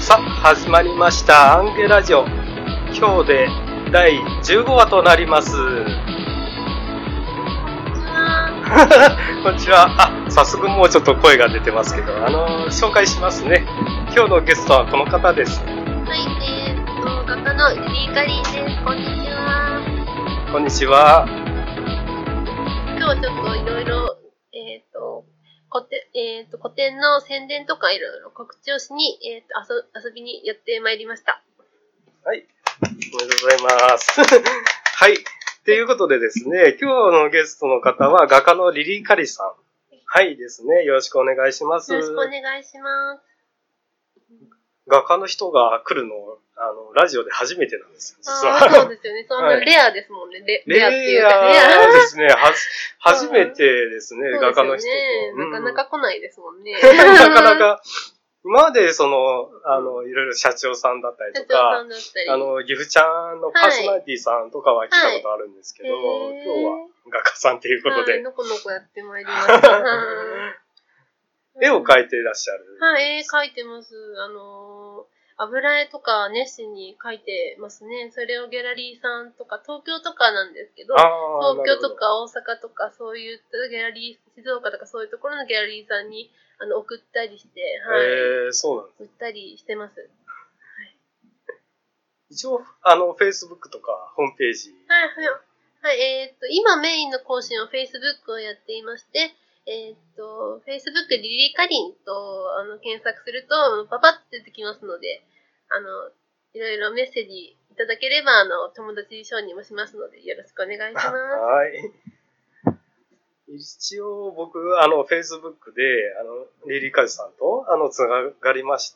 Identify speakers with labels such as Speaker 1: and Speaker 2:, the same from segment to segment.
Speaker 1: さあ、始まりましたアンゲラジオ。今日で第15話となります。こんにちは。早速もうちょっと声が出てますけど、紹介しますね。今日のゲストはこの方です。
Speaker 2: はい、画家のリリーカリンです。こんにちは。
Speaker 1: こんにちは。
Speaker 2: 今日はちょっといろいろ、個展の宣伝とかいろいろ告知をしに、遊びにやってまいりました。
Speaker 1: はい。おめでとうございます。はい。ということでですね、今日のゲストの方は画家のリリーカリさん。はいですね。よろしくお願いします。
Speaker 2: よろしくお願いします。
Speaker 1: 画家の人が来るの、ラジオで初めてなんですよ、実は。
Speaker 2: そうですよね。そんなレアですもんね。レアっていうか、
Speaker 1: レアですね。初めてですね、画家の人と。
Speaker 2: なかなか来ないですもんね。
Speaker 1: なかなか。今までいろいろ社長さんだったりとか、ギフちゃんのパーソナリティさんとかは聞いたことあるんですけど、今日は画家さんということで。
Speaker 2: のこのこやってまいりました。
Speaker 1: 絵を描いていらっしゃる。
Speaker 2: はい、絵描いてます。油絵とか熱心に描いてますね。それをギャラリーさんとか、東京とかなんですけど、東京とか大阪とか、そういったギャラリー、静岡とかそういうところのギャラリーさんに送ったりして、
Speaker 1: はい。そうなんです。
Speaker 2: 売ったりしてます。はい、
Speaker 1: 一応、Facebook とか、ホームページ。
Speaker 2: はい、今メインの更新は Facebook をやっていまして、Facebook リリーカリンと検索するとパパッと出てきますので、いろいろメッセージいただければ友達承認もしますのでよろしくお願いします。
Speaker 1: はい。一応僕Facebook でリリーカリさんとつながりまして、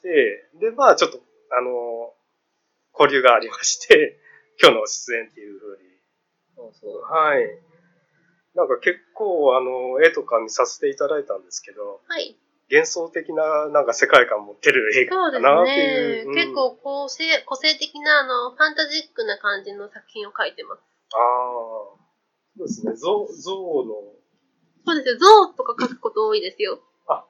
Speaker 1: でちょっと交流がありまして、今日の出演っていう風に。
Speaker 2: そう
Speaker 1: はい。なんか結構絵とか見させていただいたんですけど、
Speaker 2: はい。
Speaker 1: 幻想的ななんか世界観を持ってる絵かなっていう。
Speaker 2: そうですね。結構個性的なファンタジックな感じの作品を描いてます。
Speaker 1: そうですね。象の。
Speaker 2: そうですよ。象とか描くこと多いですよ。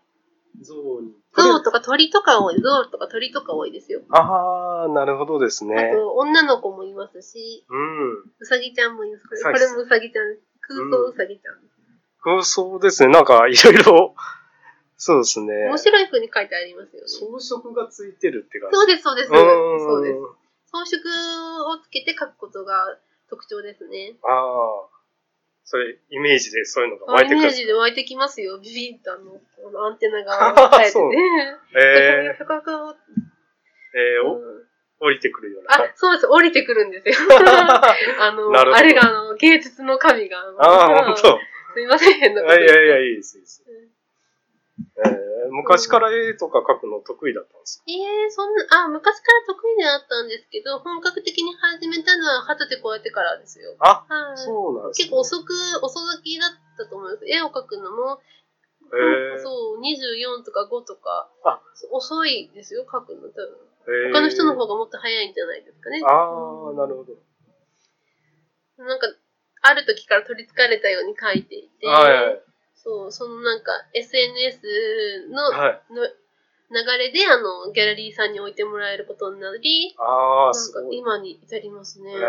Speaker 2: 象とか鳥とか多い。象とか鳥とか多いですよ。
Speaker 1: なるほどですね。
Speaker 2: あと、女の子もいますし、うさぎちゃんもいます。これもうさぎちゃん。空想うさぎちゃん。
Speaker 1: 空想ですね。なんか、いろいろ、そうですね。
Speaker 2: 面白い風に書いてありますよね。
Speaker 1: 装飾がついてるって感じ。
Speaker 2: そうです。そうです。装飾をつけて書くことが特徴ですね。
Speaker 1: それ、イメージでそういうのが湧いてくる。
Speaker 2: イメージで湧いてきますよ。ビビッとアンテナが生えてて。
Speaker 1: 降りてくるような。
Speaker 2: そうです。降りてくるんですよ。あれが芸術の神が。
Speaker 1: 本当。
Speaker 2: すいません。
Speaker 1: いや、いいです。昔から絵とか描くの得意だったんですか？
Speaker 2: 昔から得意であったんですけど、本格的に始めたのは二十歳超えてからですよ。
Speaker 1: そうなんですね。
Speaker 2: 結構遅咲きだったと思います。絵を描くのも、そう、24とか5とか、遅いですよ、描くの多分。他の人の方がもっと早いんじゃないですかね。
Speaker 1: なるほど。
Speaker 2: なんか、ある時から取り憑かれたように描いていて、そう、そのなんか SNS の、流れでギャラリーさんに置いてもらえることになり、なんか今に至りますね。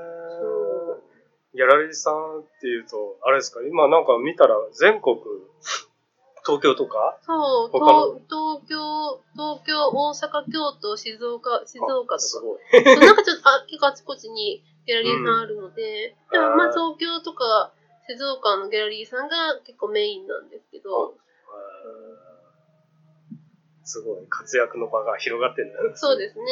Speaker 1: ギャラリーさんっていうと、あれですか、今なんか見たら全国、東京とか？
Speaker 2: そう、東京、大阪、京都、静岡とか。
Speaker 1: すごい。
Speaker 2: なんかちょっと、結構あちこちにギャラリーさんあるので、でも東京とか静岡のギャラリーさんが結構メインなんですけど。
Speaker 1: すごい、活躍の場が広がってるんだね。
Speaker 2: そうですね。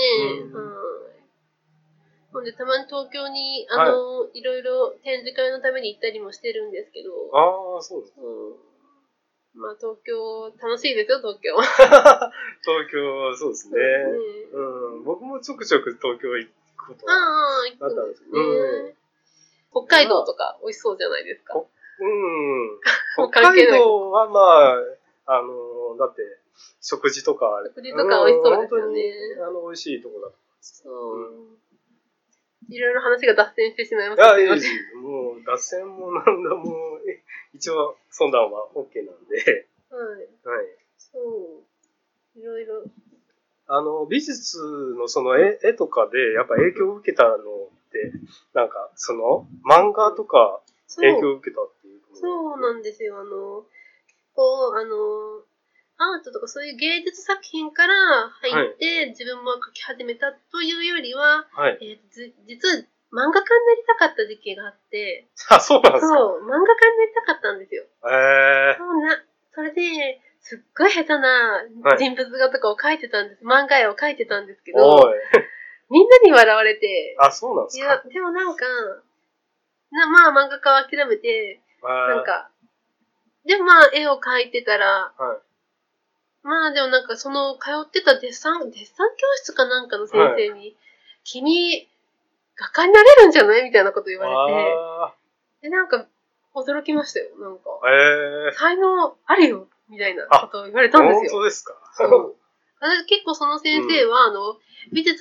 Speaker 2: ほんで、たまに東京に、いろいろ展示会のために行ったりもしてるんですけど。
Speaker 1: そうです。
Speaker 2: 東京、楽しいですよ、東京。
Speaker 1: 東京、そうですね。僕もちょくちょく東京行くことはあったんですけど。
Speaker 2: 北海道とか美味しそうじゃないですか。
Speaker 1: 北海道はだって、食事とか
Speaker 2: 美味しそうですよね。
Speaker 1: 美味しいとこだと思います。
Speaker 2: いろいろ話が脱線してしまいましたけど。
Speaker 1: もう、脱線もなんだ、もう、一応、相談は OK なんで。
Speaker 2: そう。いろいろ。
Speaker 1: 美術のその絵とかで、やっぱ影響を受けたのって、なんか、その、漫画とか影響を受けたっていう。
Speaker 2: そうなんですよ。こう、アートとかそういう芸術作品から入って、自分も描き始めたというよりは、実は漫画家になりたかった時期があって、
Speaker 1: そうなんですか？
Speaker 2: そう、漫画家になりたかったんですよ。それで、すっごい下手な人物画とかを描いてたんです。漫画絵を描いてたんですけど、みんなに笑われて。
Speaker 1: そうなんですか？
Speaker 2: いや、でもなんか、まあ漫画家は諦めて、なんか、でもまあ絵を描いてたら、まあでもなんかその通ってたデッサン教室かなんかの先生に、君、画家になれるんじゃないみたいなこと言われて、で、なんか驚きましたよ、なんか。才能あるよみたいなことを言われたんですよ。
Speaker 1: 本当ですか？
Speaker 2: 私結構その先生は、美術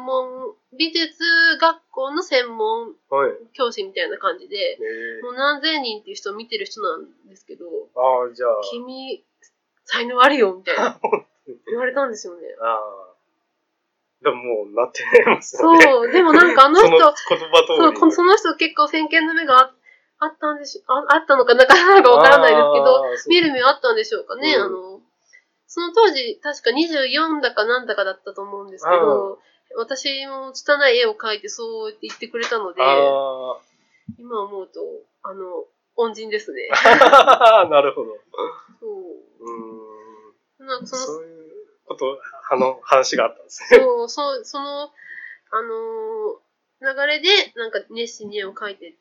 Speaker 2: 学校の専門教師みたいな感じで、もう何千人っていう人を見てる人なんですけど、
Speaker 1: じゃあ
Speaker 2: 君、才能あるよみたいな言われたんですよね。
Speaker 1: でももうなってますよね。
Speaker 2: そう、でもなんかあの人、
Speaker 1: その言葉通り。
Speaker 2: その人結構先見の目があったのかなかわからないですけど、見る目あったんでしょうかね。その当時、確か24だかなんだかだったと思うんですけど、私も拙い絵を描いてそう言ってくれたので、今思うと、恩人ですね。
Speaker 1: なるほど。
Speaker 2: そう
Speaker 1: いうこと、話があったんですね。
Speaker 2: その、流れで、なんか熱心に絵を描いてって、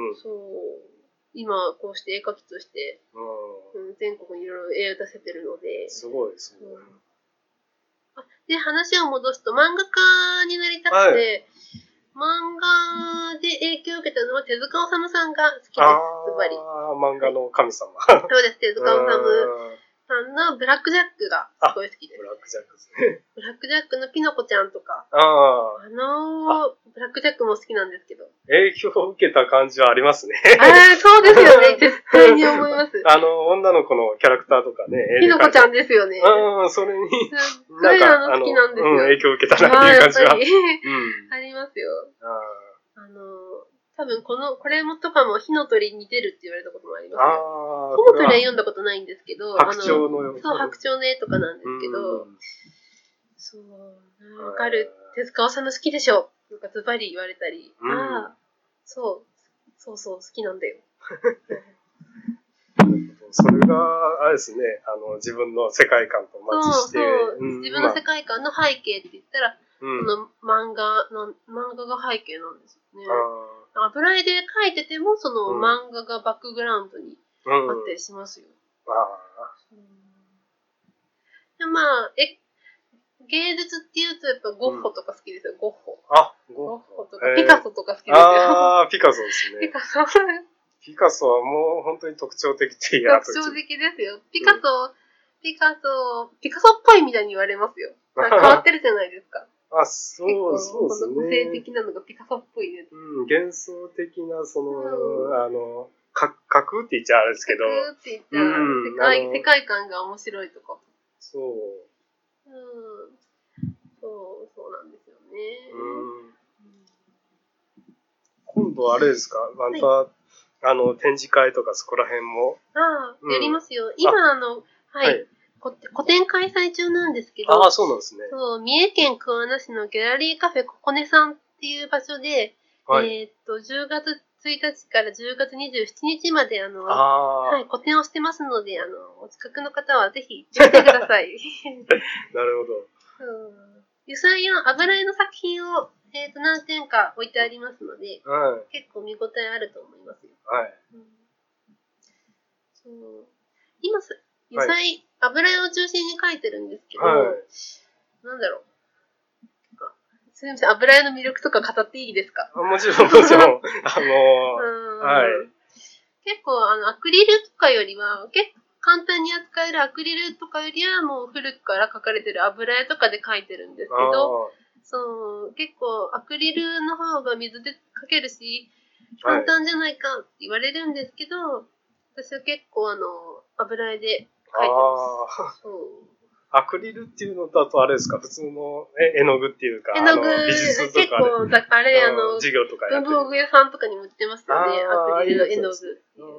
Speaker 2: 今こうして絵描きとして、全国にいろいろ絵を出せてるので。
Speaker 1: すごいですね。
Speaker 2: で、話を戻すと、漫画家になりたくて、漫画で影響を受けたのは手塚治虫さんが好きです、ズバリ。
Speaker 1: 漫画の神様。
Speaker 2: そうです、手塚治虫さんのブラックジャックがすごい好きです。
Speaker 1: ブラックジャックですね。
Speaker 2: ブラックジャックのピノコちゃんとか。ブラックジャックも好きなんですけど。
Speaker 1: 影響を受けた感じはありますね。
Speaker 2: そうですよね。絶対に思います。
Speaker 1: 女の子のキャラクターとかね。
Speaker 2: ピノコちゃんですよね。
Speaker 1: それに、
Speaker 2: なんか、好きなんですよ。
Speaker 1: 影響を受けたなっていう感じは。
Speaker 2: ありますよ。多分これとかも火の鳥に似てるって言われたこともありますよ。火の鳥は読んだことないんですけど、
Speaker 1: 白鳥の
Speaker 2: 白鳥の絵とかなんですけど、そう、わかる。手塚治虫好きでしょとかズバリ言われたり、そう、好きなんだよ。
Speaker 1: それが、あれですね、自分の世界観とマッチして。
Speaker 2: 自分の世界観の背景って言ったら、この漫画が背景なんですよね。油絵で描いてても、その漫画がバックグラウンドにあったりしますよ。で、まあ、芸術って言うとやっぱゴッホとか好きですよ、ゴッホ。ゴッホとか、ピカソとか好きですよ。
Speaker 1: ピカソですね。ピカソはもう本当に特徴的っていう
Speaker 2: 特徴的ですよ。ピカソっぽいみたいに言われますよ。変わってるじゃないですか。
Speaker 1: そうですね。
Speaker 2: 個性的なのがピカソっぽいね。
Speaker 1: 幻想的な、架空って言っちゃあれですけど。
Speaker 2: 架空って言っちゃ世界観が面白いとか。そうなんですよね。
Speaker 1: 今度あれですか？また、展示会とかそこら辺も。
Speaker 2: やりますよ。今個展開催中なんですけど。
Speaker 1: そうなんですね。
Speaker 2: 三重県桑名市のギャラリーカフェここねさんっていう場所で、10月1日から10月27日まで個展をしてますので、お近くの方はぜひ来てください。
Speaker 1: なるほど。
Speaker 2: 油彩や油絵の作品を、何点か置いてありますので、結構見応えあると思いますよ。今、油彩、油絵を中心に描いてるんですけど、なんだろう。すみません、油絵の魅力とか語っていいですか？
Speaker 1: もちろん。結
Speaker 2: 構、アクリルとかよりは、結構簡単に扱えるアクリルとかよりは、もう古くから描かれてる油絵とかで描いてるんですけど、結構アクリルの方が水で描けるし、簡単じゃないかって言われるんですけど、私は結構油絵で描いてます。
Speaker 1: アクリルっていうのだとあれですか、普通の絵の具っていうか、
Speaker 2: 絵の具、
Speaker 1: 美術と
Speaker 2: 結
Speaker 1: か
Speaker 2: 構、あれ、
Speaker 1: 授業とかやって
Speaker 2: 文房具屋さんとかにも売ってますよね、アクリルの絵の具。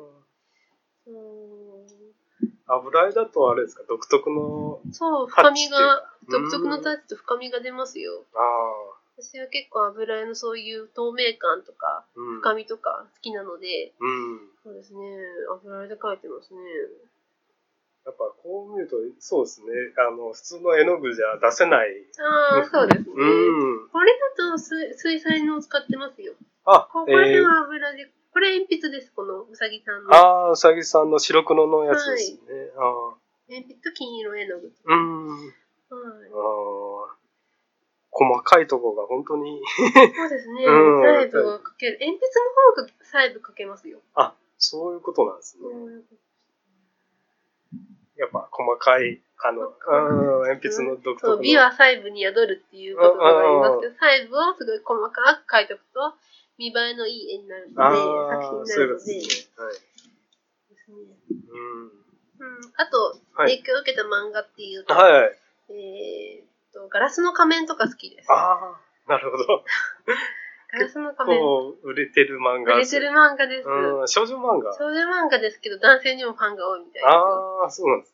Speaker 1: 油絵だとあれですか、独特の
Speaker 2: そう、深みが、独特のタッチと深みが出ますよ。私は結構油絵のそういう透明感とか、深みとか好きなので、そうですね、油絵で描いてますね。
Speaker 1: やっぱこう見ると、そうですね。普通の絵の具じゃ出せない。
Speaker 2: そうですね。これだと水彩のを使ってますよ。これは油で、これ鉛筆です、このうさぎさんの。
Speaker 1: うさぎさんの白黒のやつですね。
Speaker 2: 鉛筆と金色絵の具。
Speaker 1: 細かいところが本当に。
Speaker 2: そうですね。細部が描ける。鉛筆の方が細部描けますよ。
Speaker 1: そういうことなんですね。やっぱ細かい、鉛筆の独特の。
Speaker 2: 美は細部に宿るっていう言葉がありますけど、細部をすごい細かく描いておくと、見栄えのいい絵になるので、作品になるので。あと、影響を受けた漫画っていうと、ガラスの仮面とか好きです。
Speaker 1: なるほど。
Speaker 2: ガラスの仮面。
Speaker 1: 売れてる漫画。
Speaker 2: 売れてる漫画です。
Speaker 1: 少女漫画。
Speaker 2: 少女漫画ですけど、男性にもファンが多いみたいですよ。
Speaker 1: そうなんです。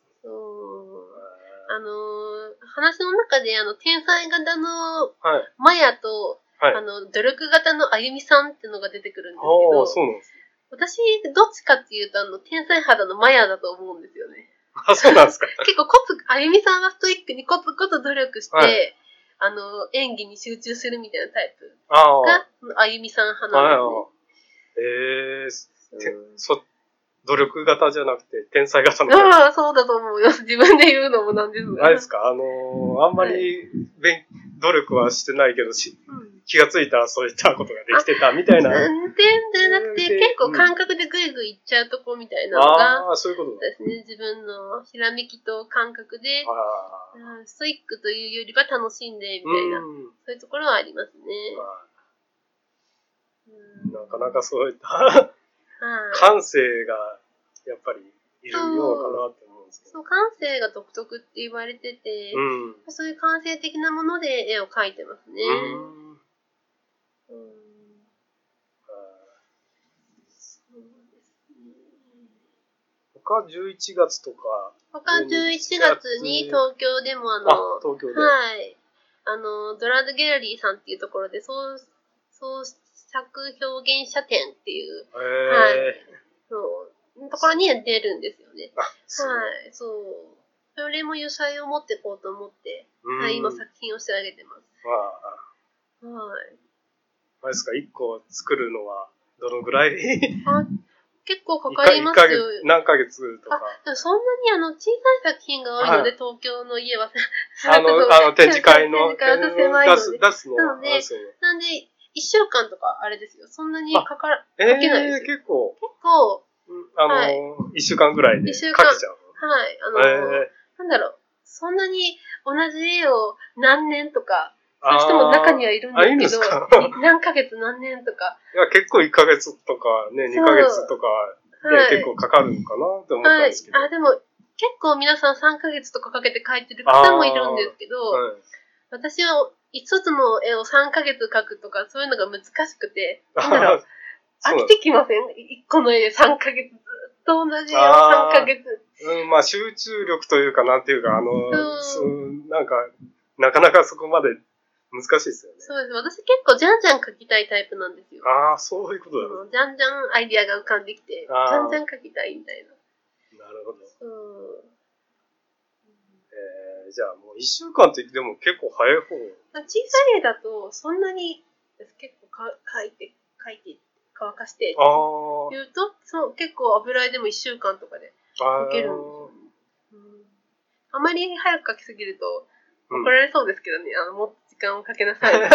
Speaker 2: 話の中で、天才型のマヤと、努力型のあゆみさんっていうのが出てくるんですけど、
Speaker 1: そうなんです。
Speaker 2: 私、どっちかっていうと、天才肌のマヤだと思うんですよね。
Speaker 1: そうなんですか。
Speaker 2: 結構あゆみさんはストイックにコツコツ努力して、演技に集中するみたいなタイプが、あゆみさん派なんですね。
Speaker 1: 努力型じゃなくて、天才型の。
Speaker 2: そうだと思うよ。自分で言うのもなんですが。
Speaker 1: あれですか、あんまり、努力はしてないけど、気がついたらそういったことができてたみたいな。
Speaker 2: じゃなくて、結構感覚でグイグイいっちゃうとこみたいなのが、
Speaker 1: そういうこと
Speaker 2: ですね。自分のひらめきと感覚で、ストイックというよりは楽しんで、みたいな、そういうところはありますね。
Speaker 1: なかなかそういった感性がやっぱりいるようかなって思うんですけど。
Speaker 2: 感性が独特って言われてて、そういう感性的なもので絵を描いてますね。
Speaker 1: 他11月とか。
Speaker 2: 他11月に東京でも
Speaker 1: 東京で。
Speaker 2: ドラッグギャラリーさんっていうところで創作表現者展っていう、ところに出るんですよね。それも油彩を持っていこうと思って、今作品を仕上げてます。
Speaker 1: あれですか、1個作るのはどのぐらい
Speaker 2: 結構かかりますよ。
Speaker 1: 何ヶ月とか。
Speaker 2: そんなに小さい作品が多いので、東京の家は。
Speaker 1: 展示会の
Speaker 2: 出すの。
Speaker 1: なので、
Speaker 2: 1週間とかあれですよ。そんなにかけないですよ。
Speaker 1: 結構。
Speaker 2: 1
Speaker 1: 週間ぐらいで描けちゃう。
Speaker 2: なんだろう。そんなに同じ絵を何年とか、そういう人も中にはいるんですけど、何ヶ月何年とか。
Speaker 1: いや、結構1ヶ月とかね、2ヶ月とか、結構かかるのかなって思ったんですけど。
Speaker 2: でも、結構皆さん3ヶ月とかかけて描いてる方もいるんですけど、私は一つの絵を3ヶ月描くとか、そういうのが難しくて、飽きてきません？ 1 個の絵で3ヶ月、ずっと同じ絵を3ヶ月。
Speaker 1: 集中力というか、なんていうか、なかなかそこまで難しいですよね。
Speaker 2: そうです。私結構じゃんじゃん描きたいタイプなんですよ。
Speaker 1: そういうことだ。
Speaker 2: じゃんじゃんアイディアが浮かんできて、じゃんじゃん描きたいみたいな。
Speaker 1: なるほど。じゃあもう1週間ってでも結構早い方。
Speaker 2: 小さい絵だとそんなに結構描いて乾かして言うと、結構油絵でも1週間とかで描けるんですよ。あまり早く描きすぎると怒られそうですけどね、もっと時間をかけなさい。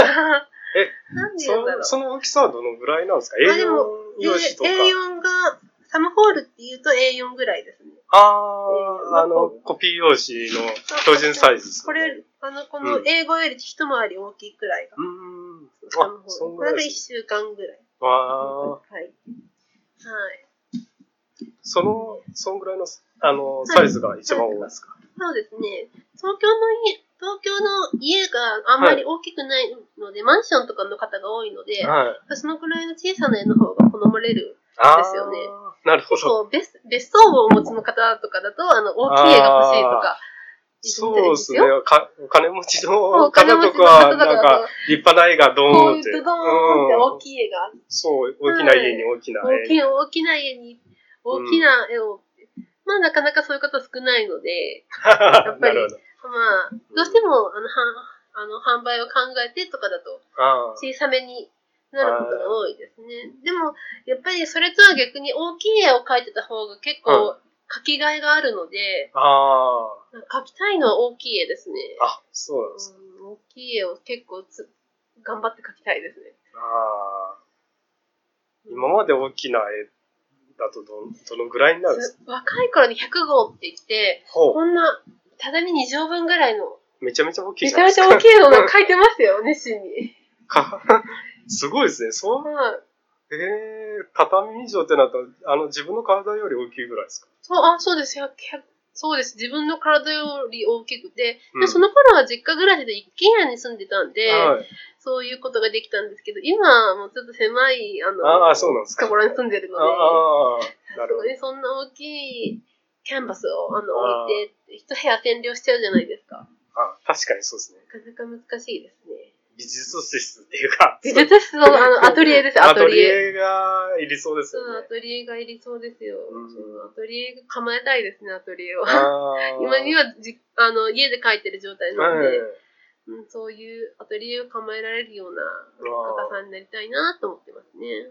Speaker 1: その大きさはどのぐらいなんですか？ A4 用紙とか。
Speaker 2: A4 が、サムホールっていうと A4 ぐらいですね。
Speaker 1: コピー用紙の標準サイズですね。
Speaker 2: これ、この英語より一回り大きいくらいが。サムホール。これが1週間ぐらい。
Speaker 1: そんぐらいの、サイズが一番多いですか？
Speaker 2: そうですね。東京の家があんまり大きくないので、マンションとかの方が多いので、そのくらいの小さな家の方が好まれるんですよね。
Speaker 1: なるほど。
Speaker 2: 別荘をお持ちの方とかだと、大きい家が欲しいとか。
Speaker 1: そうですね。お金持ちの方とかは、なんか、立派な絵がドーンって。
Speaker 2: ドーンって大きい絵が。
Speaker 1: そう、大きな家に大きな絵。
Speaker 2: 大きな家に大きな絵を。まあ、なかなかそういう方少ないので、やっぱり、まあ、どうしても、販売を考えてとかだと、小さめになることが多いですね。でも、やっぱりそれとは逆に大きい絵を描いてた方が結構、描きがいがあるので、描きたいのは大きい絵ですね。
Speaker 1: あ、そうなんですか。
Speaker 2: 大きい絵を結構頑張って描きたいですね。
Speaker 1: 今まで大きな絵だとどのぐらいになるんですか？
Speaker 2: 若い頃に100号って言って、こんな畳2畳分ぐらいの。
Speaker 1: めちゃめちゃ大きいじゃないですか。
Speaker 2: めちゃめちゃ大きいのが描いてましたよ、熱心に。
Speaker 1: すごいですね。畳2畳ってなると、自分の体より大きいぐらいですか？
Speaker 2: そうです。そうです。自分の体より大きくて、その頃は実家暮らしで一軒家に住んでたんで、そういうことができたんですけど、今はもうちょっと狭い、
Speaker 1: そうなんですか。
Speaker 2: ところに住んでるので、
Speaker 1: なるほど。
Speaker 2: そんな大きいキャンバスを置いて、一部屋占領しちゃうじゃないですか。
Speaker 1: 確かにそうですね。
Speaker 2: なかなか難しいですね。
Speaker 1: 美術室っていうか。
Speaker 2: 美術室のアトリエです、
Speaker 1: アトリエがいりそうですよね。
Speaker 2: アトリエがいりそうですよ。アトリエが構えたいですね、アトリエを。今は家で描いてる状態なので、そういうアトリエを構えられるような方さんになりたいなと思ってますね。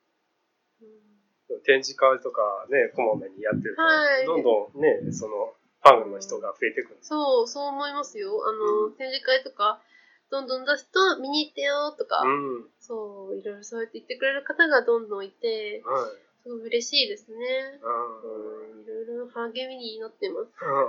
Speaker 1: 展示会とかね、こまめにやってると、どんどんね、ファンの人が増えてくる。
Speaker 2: そう思いますよ。展示会とか、どんどん出すと見に行ってよとか、いろいろそうやって言ってくれる方がどんどんいて、すごい嬉しいですね。いろいろ励みになってます。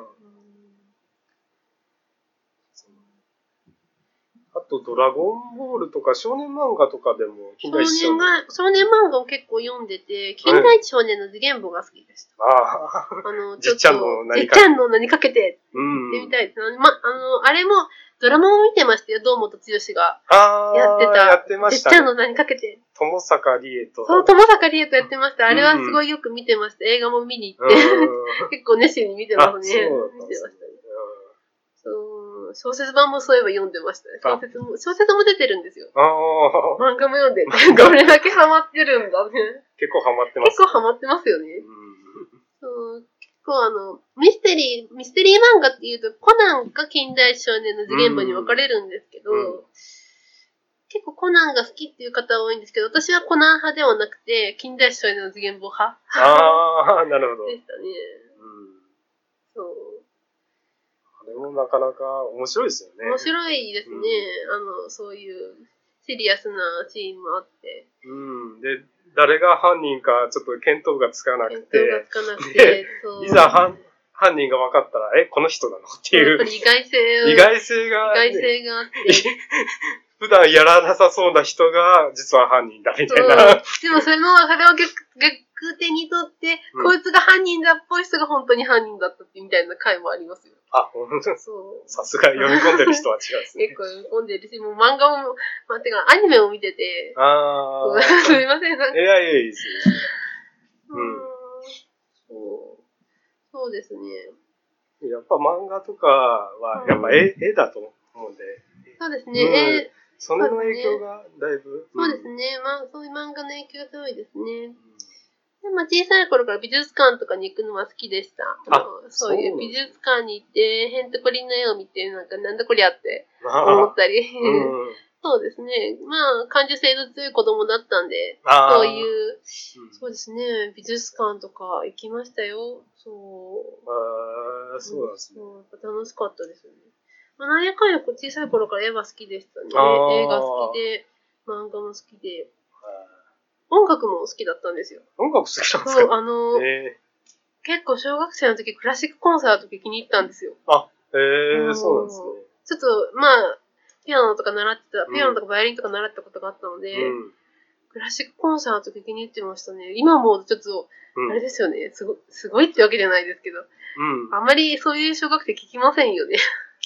Speaker 1: あと、ドラゴンボールとか少年漫画とかでも、
Speaker 2: 少年漫画を結構読んでて、金田一少年の次元簿が好きでした。
Speaker 1: じっちゃんの
Speaker 2: 何かけて、ってみたいです。あれも、ドラマを見てましたよ、堂本剛が。やって
Speaker 1: ました。
Speaker 2: じっちゃんの何かけて。
Speaker 1: 友坂理恵と。
Speaker 2: そう、友坂理恵とやってました。あれはすごいよく見てました。映画も見に行って。結構熱心に見てますね。見てましたね。小説版もそういえば読んでましたね。小説も出てるんですよ。漫画も読んで、どれだけハマってるんだね。
Speaker 1: 結構ハマってます。
Speaker 2: 結構ハマってますよね。結構ミステリー漫画っていうと、コナンか近代少年の次元簿に分かれるんですけど、結構コナンが好きっていう方多いんですけど、私はコナン派ではなくて、近代少年の次元簿派。
Speaker 1: なるほど。
Speaker 2: でしたね。
Speaker 1: あれもなかなか面白いですよね。
Speaker 2: 面白いですね。そういうシリアスなシーンもあって。
Speaker 1: で、誰が犯人かちょっと見当がつかなくて。いざ犯人が分かったら、この人なのっていう。
Speaker 2: やっぱり意外性があって。
Speaker 1: 普段やらなさそうな人が実は犯人だみたいな。
Speaker 2: でもそれを逆手にとって、こいつが犯人だっぽい人が本当に犯人だったみたいな回もありますよ。
Speaker 1: 本当です。さすが読み込んでる人は違うですね。
Speaker 2: 結構読み込んでるし、もう漫画も、てかアニメを見てて。すみません。
Speaker 1: いや、いいです。
Speaker 2: そうですね。
Speaker 1: やっぱ漫画とかは、やっぱ絵だと思うんで。
Speaker 2: そうですね。
Speaker 1: それの影響がだいぶ。
Speaker 2: そうですね。そういう漫画の影響がすごいですね。小さい頃から美術館とかに行くのは好きでした。そういう美術館に行って、へんてこりんの絵を見て、なんだこりゃって思ったり。そうですね。感受性の強い子供だったんで、そういう、そうですね、美術館とか行きましたよ。
Speaker 1: そうなんですね。
Speaker 2: 楽しかったですよね。なんやかんや小さい頃から絵は好きでしたね。映画好きで、漫画も好きで。音楽も好きだったんですよ。
Speaker 1: 音楽好きなんですか？
Speaker 2: 結構小学生の時クラシックコンサート聞きに行ったんですよ。
Speaker 1: そうなんですね。
Speaker 2: ちょっと、ピアノとかバイオリンとか習ってたことがあったので、ククラシックコンサート聞きに行ってましたね。今もちょっと、あれですよね。すごいってわけじゃないですけど。あまりそういう小学生聞きませんよね。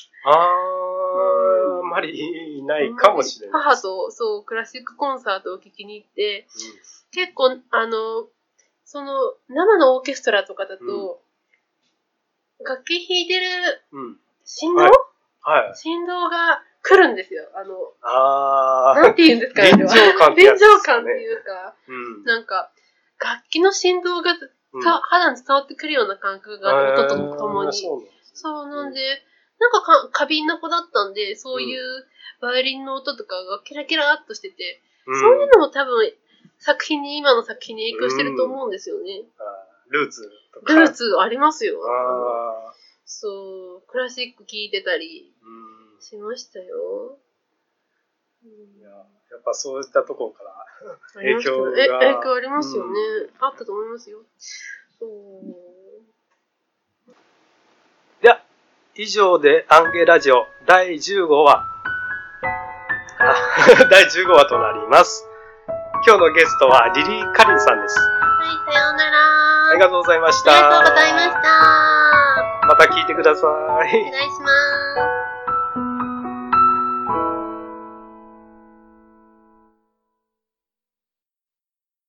Speaker 1: あんまりいないかもしれない。
Speaker 2: 母と、そう、クラシックコンサートを聞きに行って、結構、その、生のオーケストラとかだと、楽器弾いてる振動、振動が来るんですよ。なんて言うんですかね。臨場感っていうか、なんか、楽器の振動が肌に伝わってくるような感覚があって、音とともに。そうなんで、なんか過敏な子だったんで、そういうバイオリンの音とかがキラキラっとしてて、そういうのも多分今の作品に影響してると思うんですよね。
Speaker 1: ルーツと
Speaker 2: か。ルーツありますよ。そう、クラシック聴いてたりしましたよ。
Speaker 1: やっぱそういったところから影響が。
Speaker 2: 影響ありますよね。あったと思いますよ。
Speaker 1: では、以上でアンゲラジオ第15話。第15話となります。今日のゲストはリリー・カリンさんです。
Speaker 2: はい、さようなら。
Speaker 1: ありがとうございました。
Speaker 2: ありがとうございました。
Speaker 1: また聞いてください。
Speaker 2: お願いします。